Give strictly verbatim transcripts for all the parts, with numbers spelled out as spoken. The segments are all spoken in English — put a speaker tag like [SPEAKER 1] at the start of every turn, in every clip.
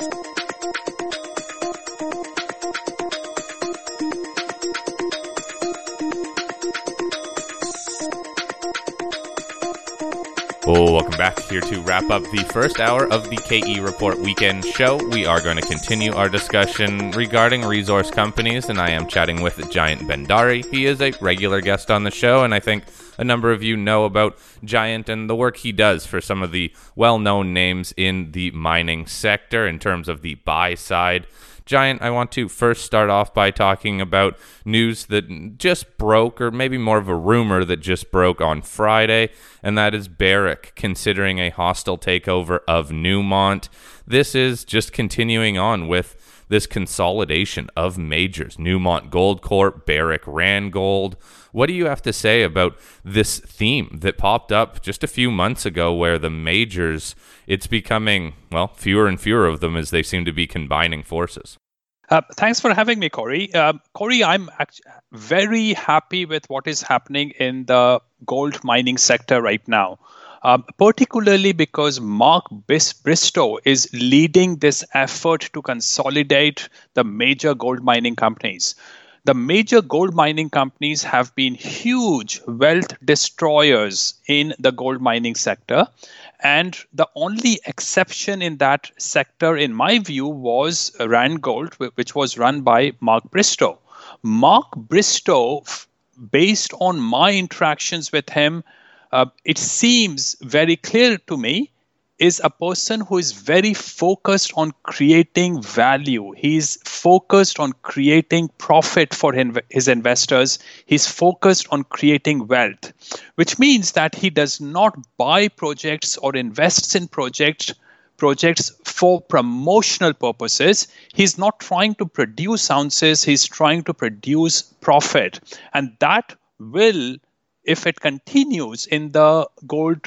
[SPEAKER 1] Well, welcome back here to wrap up the first hour of the K E Report Weekend Show. We are going to continue our discussion regarding resource companies, and I am chatting with Jayant Bhandari. He is a regular guest on the show, and I think a number of you know about Jayant and the work he does for some of the well-known names in the mining sector in terms of the buy side. Jayant, I want to first start off by talking about news that just broke, or maybe more of a rumor that just broke on Friday, and that is Barrick considering a hostile takeover of Newmont. This is just continuing on with this consolidation of majors. Newmont Goldcorp, Barrick Randgold. What do you have to say about this theme that popped up just a few months ago where the majors, it's becoming, well, fewer and fewer of them as they seem to be combining forces?
[SPEAKER 2] Uh, thanks for having me, Corey. Uh, Corey, I'm act- very happy with what is happening in the gold mining sector right now, um, particularly because Mark Bis- Bristow is leading this effort to consolidate the major gold mining companies. The major gold mining companies have been huge wealth destroyers in the gold mining sector. And the only exception in that sector, in my view, was Randgold, which was run by Mark Bristow. Mark Bristow, based on my interactions with him, uh, it seems very clear to me, is a person who is very focused on creating value. He's focused on creating profit for his investors. He's focused on creating wealth, which means that he does not buy projects or invests in projects projects for promotional purposes. He's not trying to produce ounces. He's trying to produce profit. And that will, if it continues in the gold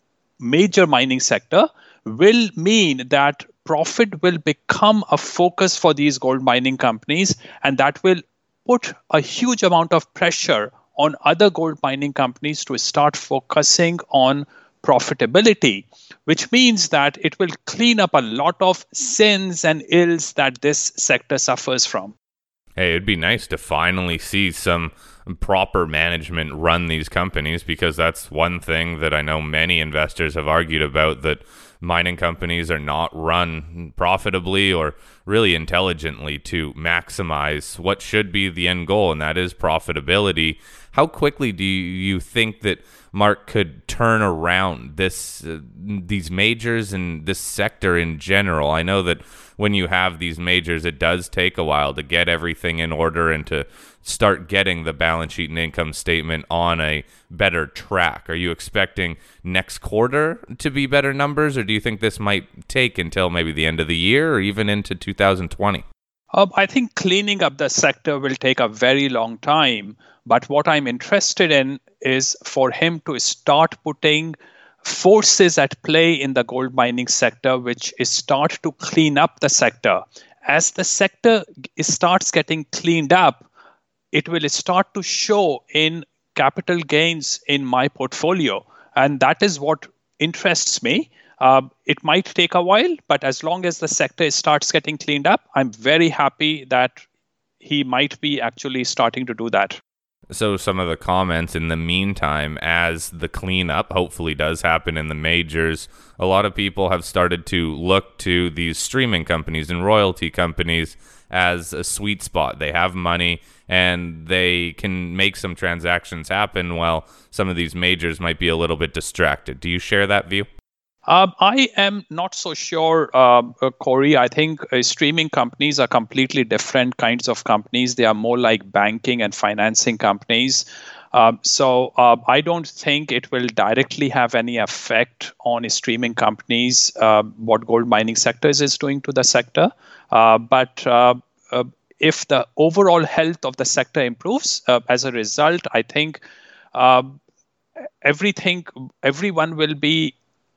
[SPEAKER 2] major mining sector, will mean that profit will become a focus for these gold mining companies, and that will put a huge amount of pressure on other gold mining companies to start focusing on profitability, which means that it will clean up a lot of sins and ills that this sector suffers from.
[SPEAKER 1] Hey, it'd be nice to finally see some proper management run these companies, because that's one thing that I know many investors have argued about, that mining companies are not run profitably or really intelligently to maximize what should be the end goal, and that is profitability. How quickly do you think that Mark could turn around this uh, these majors and this sector in general? I know that when you have these majors, it does take a while to get everything in order and to start getting the balance sheet and income statement on a better track. Are you expecting next quarter to be better numbers, or do you think this might take until maybe the end of the year or even into two thousand twenty?
[SPEAKER 2] Um, I think cleaning up the sector will take a very long time. But what I'm interested in is for him to start putting forces at play in the gold mining sector, which is start to clean up the sector. As the sector starts getting cleaned up, it will start to show in capital gains in my portfolio. And that is what interests me. Uh, it might take a while, but as long as the sector starts getting cleaned up, I'm very happy that he might be actually starting to do that.
[SPEAKER 1] So some of the comments in the meantime, as the cleanup hopefully does happen in the majors, a lot of people have started to look to these streaming companies and royalty companies as a sweet spot. They have money and they can make some transactions happen while some of these majors might be a little bit distracted. Do you share that view?
[SPEAKER 2] Um, I am not so sure, uh, uh, Corey. I think uh, streaming companies are completely different kinds of companies. They are more like banking and financing companies. Um, so uh, I don't think it will directly have any effect on streaming companies, uh, what gold mining sectors is doing to the sector. Uh, but uh, uh, if the overall health of the sector improves, uh, as a result, I think uh, everything, everyone will be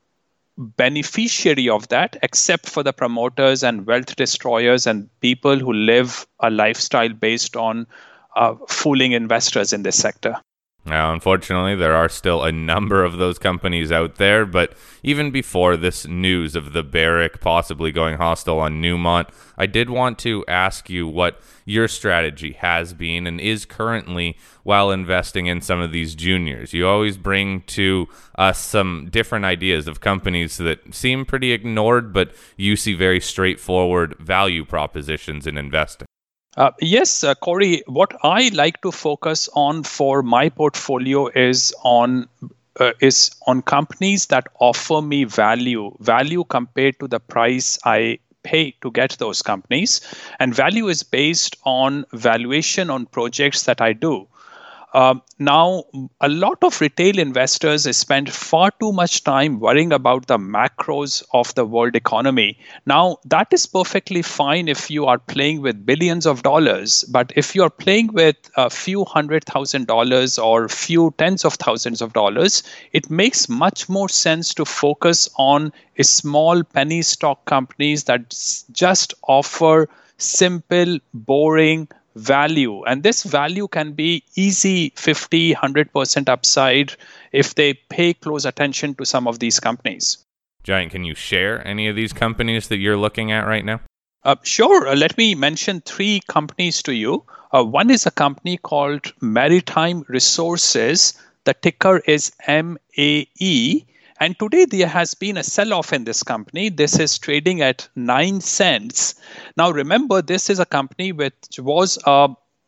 [SPEAKER 2] beneficiary of that, except for the promoters and wealth destroyers and people who live a lifestyle based on uh, fooling investors in this sector.
[SPEAKER 1] Now, unfortunately, there are still a number of those companies out there, but even before this news of the Barrick possibly going hostile on Newmont, I did want to ask you what your strategy has been and is currently while investing in some of these juniors. You always bring to us some different ideas of companies that seem pretty ignored, but you see very straightforward value propositions in investing.
[SPEAKER 2] Uh, yes, uh, Corey, what I like to focus on for my portfolio is on uh, is on companies that offer me value, value compared to the price I pay to get those companies. And value is based on valuation on projects that I do. Uh, now, a lot of retail investors spend far too much time worrying about the macros of the world economy. Now, that is perfectly fine if you are playing with billions of dollars. But if you are playing with a few hundred thousand dollars or few tens of thousands of dollars, it makes much more sense to focus on a small penny stock companies that just offer simple, boring value. And this value can be easy fifty, one hundred percent upside if they pay close attention to some of these companies.
[SPEAKER 1] Giant, can you share any of these companies that you're looking at right now?
[SPEAKER 2] Uh, sure. Uh, let me mention three companies to you. Uh, one is a company called Maritime Resources. The ticker is M A E. And today there has been a sell-off in this company. This is trading at nine cents. Now, remember, this is a company which was uh,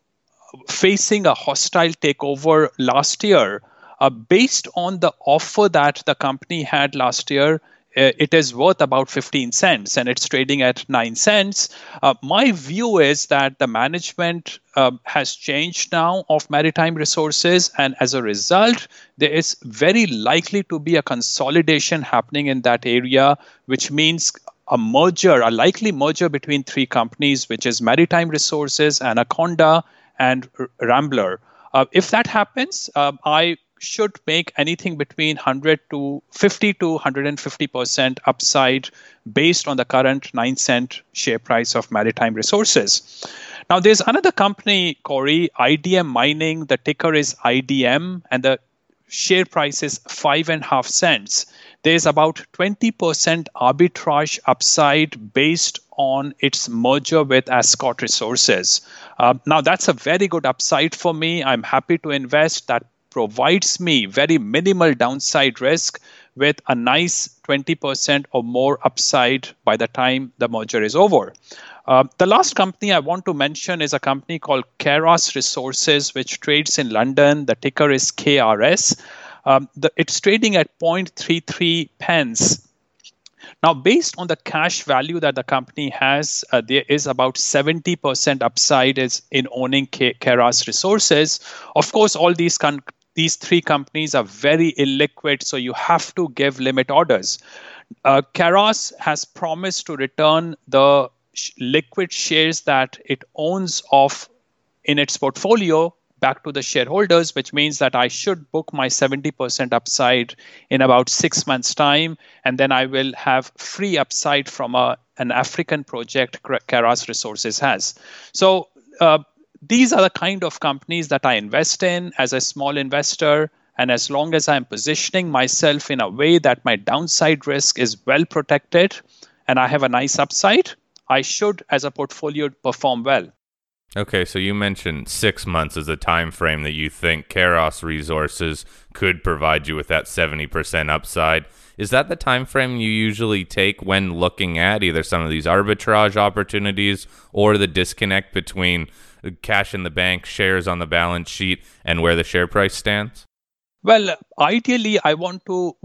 [SPEAKER 2] facing a hostile takeover last year. Uh, based on the offer that the company had last year, uh, it is worth about fifteen cents and it's trading at nine cents. Uh, my view is that the management uh, has changed now of Maritime Resources, and as a result, there is very likely to be a consolidation happening in that area, which means a merger, a likely merger between three companies, which is Maritime Resources, Anaconda, and R- Rambler. Uh, if that happens, uh, I should make anything between one hundred to fifty to one hundred fifty percent upside based on the current nine cent share price of Maritime Resources. Now, there's another company, Corey, I D M Mining. The ticker is I D M, and the share price is five and a half cents. There's about twenty percent arbitrage upside based on its merger with Ascot Resources. Uh, now, that's a very good upside for me. I'm happy to invest. That provides me very minimal downside risk with a nice twenty percent or more upside by the time the merger is over. Uh, the last company I want to mention is a company called Keras Resources, which trades in London. The ticker is K R S. Um, the, it's trading at zero point three three pence. Now, based on the cash value that the company has, uh, there is about seventy percent upside is in owning K- Keras Resources. Of course, all these con- these three companies are very illiquid, so you have to give limit orders. Uh, Keras has promised to return the sh- liquid shares that it owns of in its portfolio back to the shareholders, which means that I should book my seventy percent upside in about six months' time, and then I will have free upside from a, an African project Keras Resources has. So uh, these are the kind of companies that I invest in as a small investor, and as long as I'm positioning myself in a way that my downside risk is well protected and I have a nice upside, I should, as a portfolio, perform well.
[SPEAKER 1] Okay, so you mentioned six months as a time frame that you think Keras Resources could provide you with that seventy percent upside. Is that the time frame you usually take when looking at either some of these arbitrage opportunities or the disconnect between cash in the bank, shares on the balance sheet, and where the share price stands?
[SPEAKER 2] Well, ideally, I want to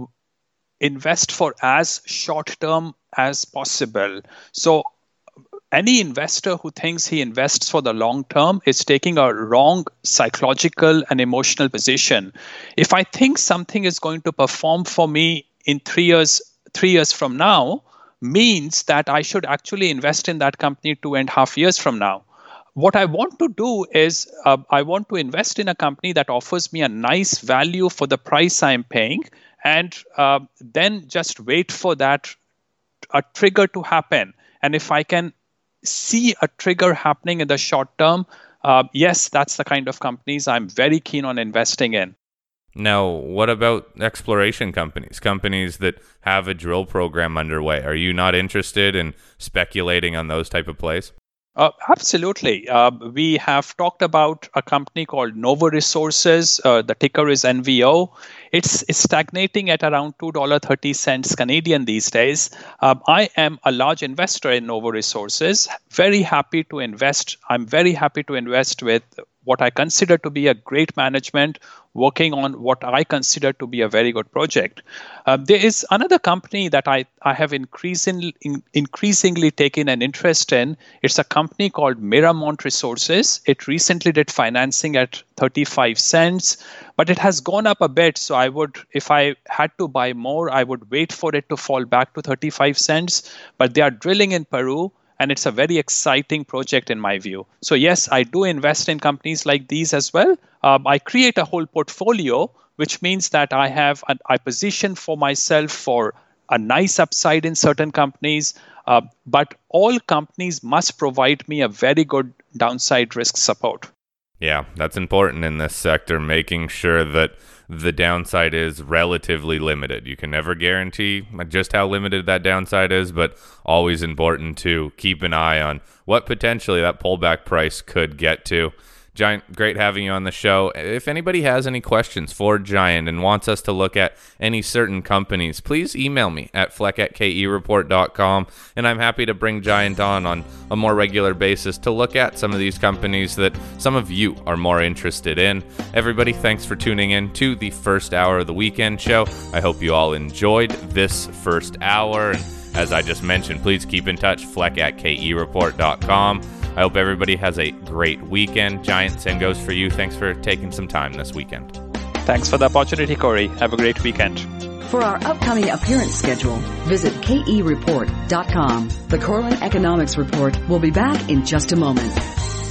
[SPEAKER 2] invest for as short term as possible. So any investor who thinks he invests for the long term is taking a wrong psychological and emotional position. If I think something is going to perform for me in three years, three years from now, means that I should actually invest in that company two and a half years from now. What I want to do is uh, I want to invest in a company that offers me a nice value for the price I'm paying, and uh, then just wait for that a trigger to happen. And if I can see a trigger happening in the short term, uh, yes, that's the kind of companies I'm very keen on investing in.
[SPEAKER 1] Now, what about exploration companies, companies that have a drill program underway? Are you not interested in speculating on those type of plays?
[SPEAKER 2] Uh, absolutely. Uh, we have talked about a company called Novo Resources. Uh, the ticker is N V O. It's, it's stagnating at around two dollars and thirty cents Canadian these days. Um, I am a large investor in Novo Resources. Very happy to invest. I'm very happy to invest with what I consider to be a great management working on what I consider to be a very good project. Uh, there is another company that I, I have increasingly, in, increasingly taken an interest in. It's a company called Miramont Resources. It recently did financing at thirty-five cents, but it has gone up a bit. So I would, if I had to buy more, I would wait for it to fall back to thirty-five cents. But they are drilling in Peru, and it's a very exciting project in my view. So yes, I do invest in companies like these as well. Um, I create a whole portfolio, which means that I have an, I position for myself for a nice upside in certain companies. Uh, but all companies must provide me a very good downside risk support.
[SPEAKER 1] Yeah, that's important in this sector, making sure that the downside is relatively limited. You can never guarantee just how limited that downside is, but always important to keep an eye on what potentially that pullback price could get to. Giant, great having you on the show. If anybody has any questions for Giant and wants us to look at any certain companies, please email me at fleck at k e report dot com, and I'm happy to bring Giant on on a more regular basis to look at some of these companies that some of you are more interested in. Everybody, thanks for tuning in to the first hour of the weekend show. I hope you all enjoyed this first hour, and as I just mentioned, please keep in touch, fleck at k e report dot com. I hope everybody has a great weekend. Giant, same goes for you. Thanks for taking some time this weekend.
[SPEAKER 2] Thanks for the opportunity, Corey. Have a great weekend.
[SPEAKER 3] For our upcoming appearance schedule, visit k e report dot com. The Corlin Economics Report will be back in just a moment.